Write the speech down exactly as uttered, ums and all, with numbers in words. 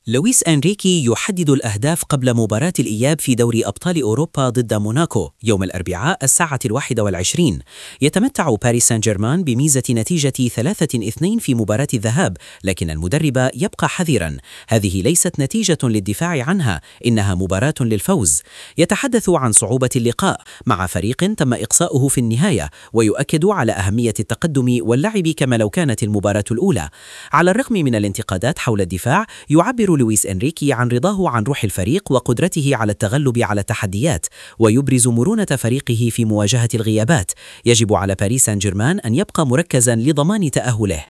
لويس أنريكي يحدد الأهداف قبل مباراة الإياب في دوري أبطال أوروبا ضد موناكو يوم الأربعاء الساعة الواحدة والعشرين. يتمتع باريس سان جيرمان بميزة نتيجة ثلاثة اثنين في مباراة الذهاب، لكن المدرب يبقى حذرا. هذه ليست نتيجة للدفاع عنها، إنها مباراة للفوز. يتحدث عن صعوبة اللقاء مع فريق تم إقصاؤه في النهاية، ويؤكد على أهمية التقدم واللعب كما لو كانت المباراة الأولى. على الرغم من الانتقادات حول الدفاع، يعبر لويس أنريكي عن رضاه عن روح الفريق وقدرته على التغلب على التحديات، ويبرز مرونة فريقه في مواجهة الغيابات. يجب على باريس سان جيرمان أن يبقى مركزا لضمان تأهله.